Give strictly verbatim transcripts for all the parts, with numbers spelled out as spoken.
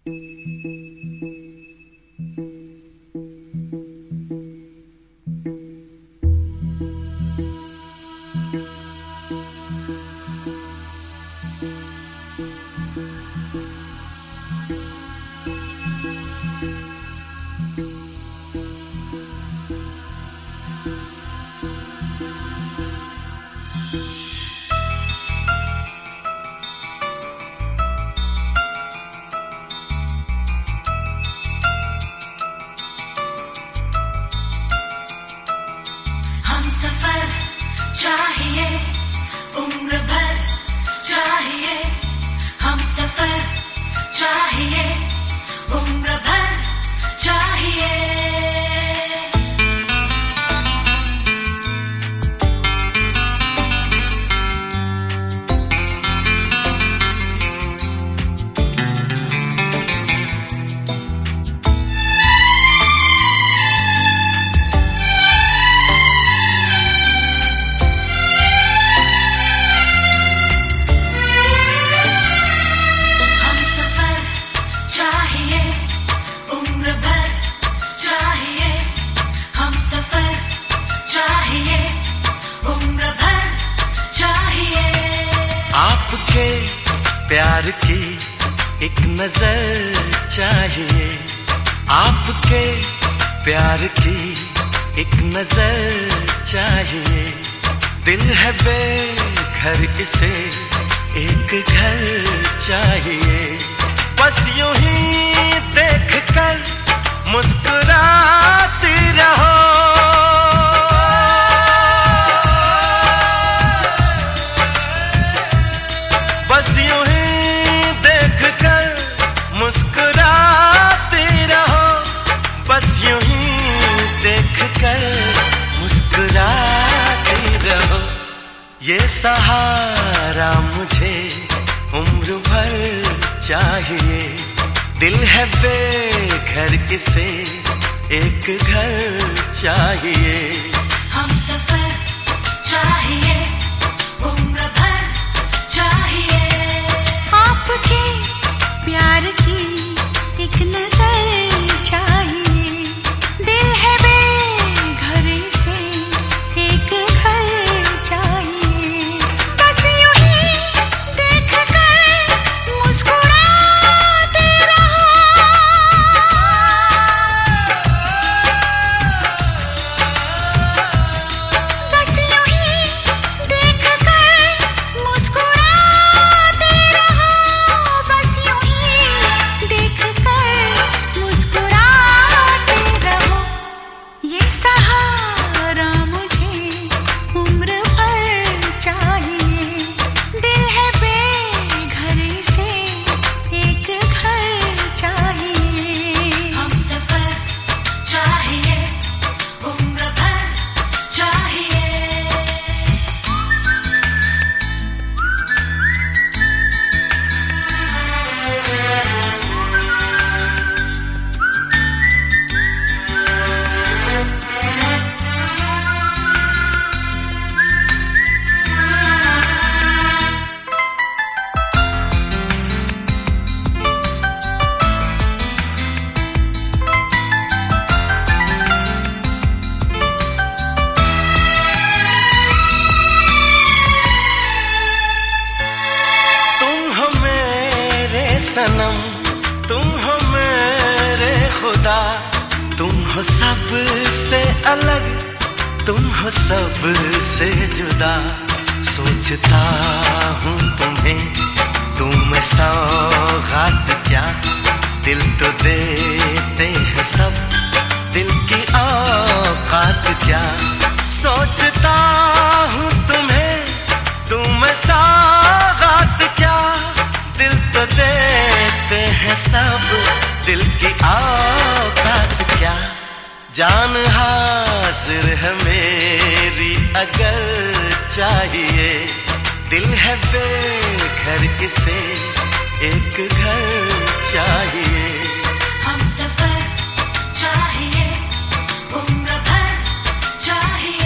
चाहिए उम्र भर, चाहिए हम सफर, चाहिए उम्र भर, चाहिए। आपके प्यार की एक नजर चाहिए, आपके प्यार की एक नजर चाहिए। दिल है बेघर, इसे एक घर चाहिए। बस यूं ही देख कर मुस्कुराती रहो, बस यूं ही देख कर मुस्कुराते रहो, बस यूं ही देख कर मुस्कुराते रहो। ये सहारा मुझे उम्र भर चाहिए। दिल है बेघर, इसे एक घर चाहिए। हम सफर चाहिए, उम्र भर चाहिए। आपके प्यार की एक नजर चाहिए। दिल है बेघर, से एक घर चाहिए। बस यूं ही देख कर मुस्कुराते रहो, बस यूं ही देख कर मुस्कुराते रहो, बस यूं ही देख कर मुस्कुराते रहो। ये सहारा मुझे उम्र भर चाहिए। दिल है बेघर, से एक घर चाहिए। हम सफर चाहिए, उम्र भर चाहिए। तुम हो मेरे सनम, तुम हो मेरे खुदा, तुम हो सबसे अलग, तुम हो सबसे जुदा। सोचता हूँ तुम्हें, तुम सौगात क्या, दिल तो देते हैं सब, दिल की औकात क्या। सोचता हूँ तुम्हें, तुम सौगात क्या, दिल तो देते हैं सब, दिल की औकात क्या। जान हाजिर है मेरी अगर चाहिए। दिल है बेघर, इसे एक घर चाहिए। हम सफर चाहिए, उम्र भर चाहिए।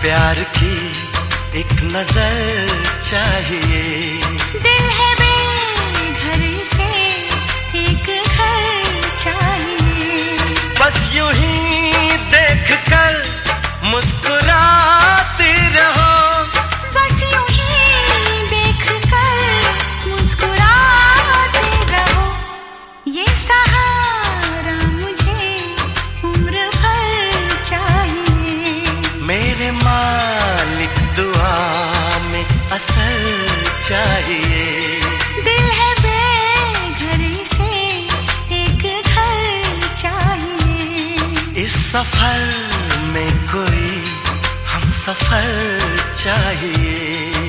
प्यार की एक नजर चाहिए। दिल है बेघर से एक घर चाहिए। बस यूं ही देख कर मुस्कुराती रहो, बस यूं ही देख कर मुस्कुराते रहो। ये सहारा मुझे उम्र भर चाहिए। मेरे मालिक दुआ में असर चाहिए। दिल है बेघर से एक घर चाहिए। इस सफर में कोई हम सफर चाहिए।